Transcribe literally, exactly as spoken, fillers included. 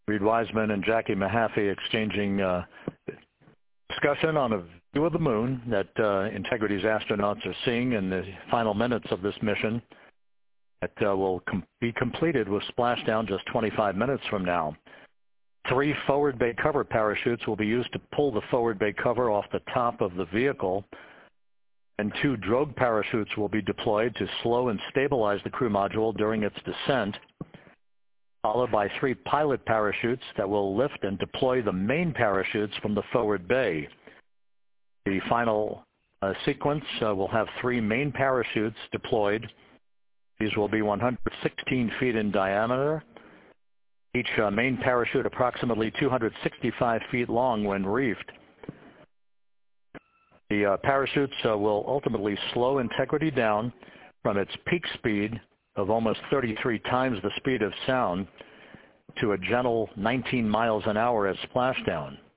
Reed Wiseman and Jackie Mahaffey exchanging uh, discussion on a view of the moon that uh, Integrity's astronauts are seeing in the final minutes of this mission that uh, will com be completed with splashdown just twenty-five minutes from now. Three forward bay cover parachutes will be used to pull the forward bay cover off the top of the vehicle, and two drogue parachutes will be deployed to slow and stabilize the crew module during its descent, followed by three pilot parachutes that will lift and deploy the main parachutes from the forward bay. The final uh, sequence uh, will have three main parachutes deployed. These will be one hundred sixteen feet in diameter, each uh, main parachute approximately two hundred sixty-five feet long when reefed. The uh, parachutes uh, will ultimately slow Integrity down from its peak speed of almost thirty-three times the speed of sound to a gentle nineteen miles an hour at splashdown.